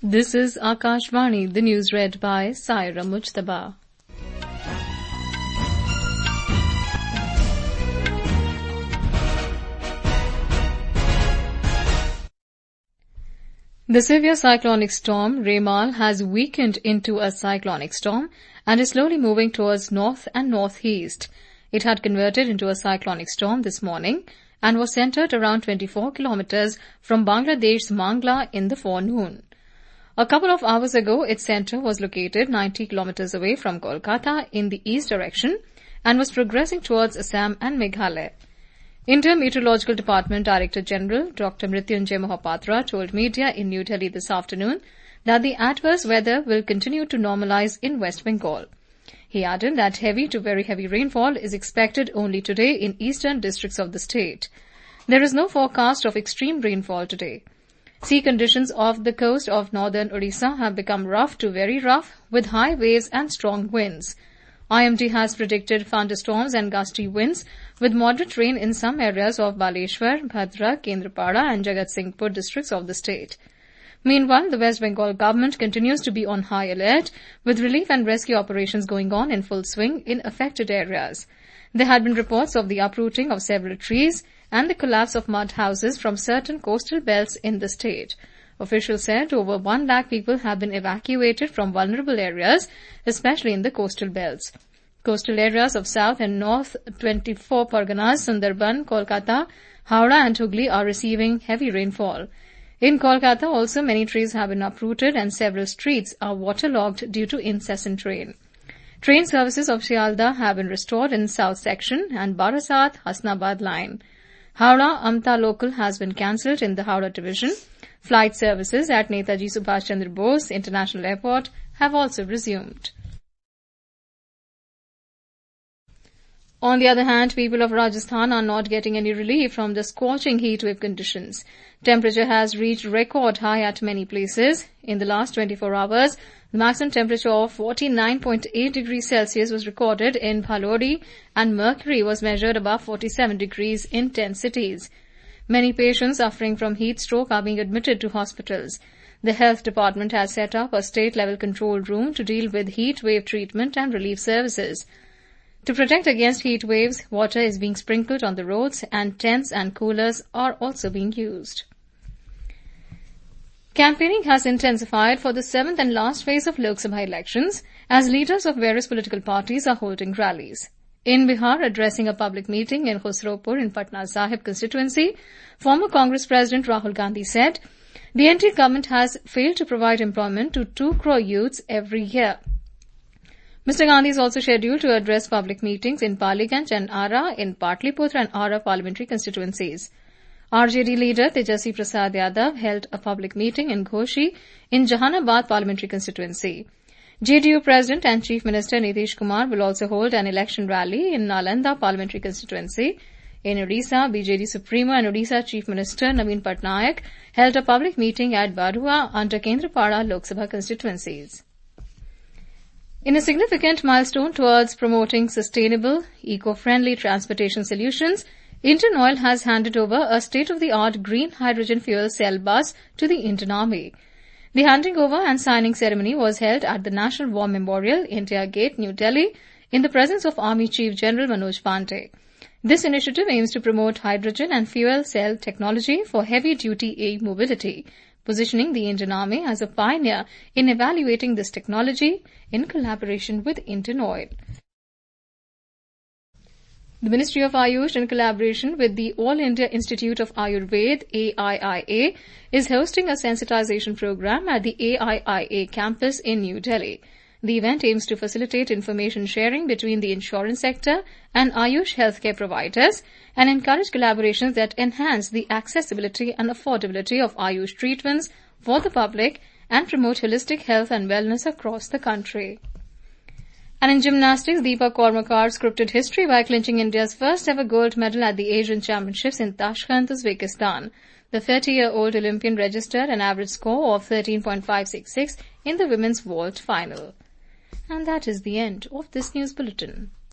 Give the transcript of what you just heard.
This is Akashvani, the news read by Saira Mujtaba. The severe cyclonic storm Remal has weakened into a cyclonic storm and is slowly moving towards north and northeast. It had converted into a cyclonic storm this morning and was centered around 24 kilometers from Bangladesh's Mangla in the forenoon. A couple of hours ago, its center was located 90 kilometers away from Kolkata in the east direction and was progressing towards Assam and Meghalaya. Inter-Meteorological Department Director General Dr. Mrityunjay Mohapatra told media in New Delhi this afternoon that the adverse weather will continue to normalize in West Bengal. He added that heavy to very heavy rainfall is expected only today in eastern districts of the state. There is no forecast of extreme rainfall today. Sea conditions off the coast of northern Odisha have become rough to very rough with high waves and strong winds. IMD has predicted thunderstorms and gusty winds with moderate rain in some areas of Baleshwar, Bhadra, Kendrapada and Jagatsinghpur districts of the state. Meanwhile, the West Bengal government continues to be on high alert with relief and rescue operations going on in full swing in affected areas. There had been reports of the uprooting of several trees and the collapse of mud houses from certain coastal belts in the state. Officials said over 1 lakh people have been evacuated from vulnerable areas, especially in the coastal belts. Coastal areas of South and North 24 Parganas, Sundarban, Kolkata, Howrah and Hooghly are receiving heavy rainfall. In Kolkata also many trees have been uprooted and several streets are waterlogged due to incessant rain. Train services of Sialdah have been restored in South section and Barasat-Hasnabad line. Howrah-Amta local has been cancelled in the Howrah division. Flight services at Netaji Subhash Chandra Bose International Airport have also resumed. On the other hand, people of Rajasthan are not getting any relief from the scorching heat wave conditions. Temperature has reached record high at many places. In the last 24 hours, the maximum temperature of 49.8 degrees Celsius was recorded in Bhalodi and mercury was measured above 47 degrees in 10 cities. Many patients suffering from heat stroke are being admitted to hospitals. The health department has set up a state-level control room to deal with heat wave treatment and relief services. To protect against heat waves, water is being sprinkled on the roads and tents and coolers are also being used. Campaigning has intensified for the 7th and last phase of Lok Sabha elections as leaders of various political parties are holding rallies. In Bihar, addressing a public meeting in Khusropur in Patna Sahib constituency, former Congress President Rahul Gandhi said, the NDA government has failed to provide employment to 2 crore youths every year. Mr. Gandhi is also scheduled to address public meetings in Paliganj and Ara in Patliputra and Ara parliamentary constituencies. RJD leader Tejasvi Prasad Yadav held a public meeting in Ghoshi in Jahanabad parliamentary constituency. JDU President and Chief Minister Nitish Kumar will also hold an election rally in Nalanda parliamentary constituency. In Odisha, BJD Supremo and Odisha Chief Minister Naveen Patnaik held a public meeting at Barua under Kendrapada Lok Sabha constituencies. In a significant milestone towards promoting sustainable, eco-friendly transportation solutions, Indian Oil has handed over a state-of-the-art green hydrogen fuel cell bus to the Indian Army. The handing over and signing ceremony was held at the National War Memorial, India Gate, New Delhi, in the presence of Army Chief General Manoj Pandey. This initiative aims to promote hydrogen and fuel cell technology for heavy-duty air mobility, positioning the Indian Army as a pioneer in evaluating this technology in collaboration with Indian Oil. The Ministry of Ayush, in collaboration with the All India Institute of Ayurveda (AIIA), is hosting a sensitization program at the AIIA campus in New Delhi. The event aims to facilitate information sharing between the insurance sector and Ayush healthcare providers and encourage collaborations that enhance the accessibility and affordability of Ayush treatments for the public and promote holistic health and wellness across the country. And in gymnastics, Deepa Kormakar scripted history by clinching India's first ever gold medal at the Asian Championships in Tashkent, Uzbekistan. The 30-year-old Olympian registered an average score of 13.566 in the women's vault final. And that is the end of this news bulletin.